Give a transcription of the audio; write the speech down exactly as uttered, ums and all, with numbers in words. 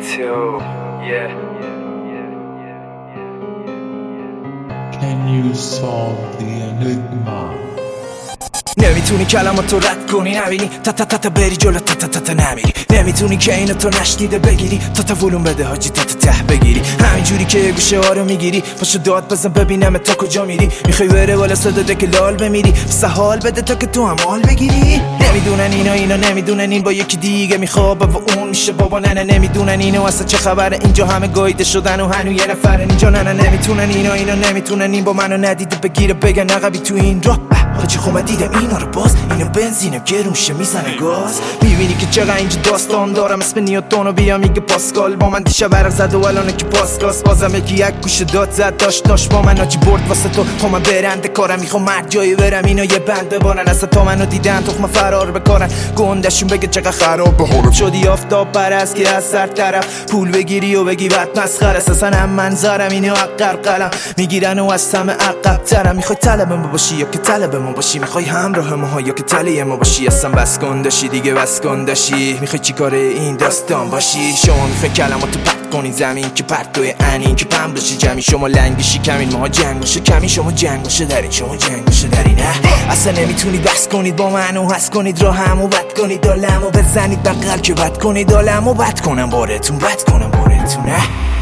too, yeah. Can you solve the enigma? نمیتونی کلماتو رد کنی نبینی تا تا تا تا بری جلو تا تا تا تا نمیری نمیتونی که اینو تو نشنیده بگیری تا تا ولوم بده حاجی تا تا ته بگیری همینجوری که یه گوشه ها رو میگیری پاشو داد بزن ببینم تا کجا میری میخوای بره بالا صدا ده که لال بمیری بسه حال بده تا که تو هم حال بگیری نمیدونن اینا اینا نمیدونن این با یکی دیگه میخوابه و اون میشه بابا نه نه نمیدونن اینو اصلا چه خبره اینجا همه گاییده شدن و هنو یه نفرن اینجا نه نه نمیتونن اینا اینا نمیتونن این با منو ندیده بگیره بگن عقبی تو این راه حاجی خب من دیدم اینا رو باز اینو بنزینم گرون شه میزنه گاز میبینی که چقدر اینجا داستان دارم اسم نیوتونو بیا میگه پاسکال با من دیشب برق زد و الانه که پاسکاس بازم یکی یک گوشه داد زد داشت داشت با من آجی برد واسه تو خب من برنده کارم میخوام مرد جایی برم اینا یه بند ببارن اصلا تا منو دیدن تخم فرار بکارن گندشون بگه چقدر خراب به حالم شدی آفتاب پرست که از سر طرف پول بگیری و بگی بعد مسخره اساسا هم منظرم اینو عقر قلم میگیرن و از همه عقب ترم میخوای طلب ما باشی یا که طلب ما باشی میخوای همراه ما یا که طلب ما باشی اصلا بس کن داشی دیگه بس کن داشی میخوای چیکار این داستان باشی شما میخوای کلماتو پرت کنی زمین که پرتوی انین که پم بشی جمعی شما لنگشی کمین ما جنگوشه کمی شما جنگوشه دارین شما جنگوشه دارین نه اصلا نمیتونید بس کنید با منو حس کنید را همو بد کنید دالمو بزنید بغل که بد کنید دالمو بد کنم بارتون بد کنم بارتون نه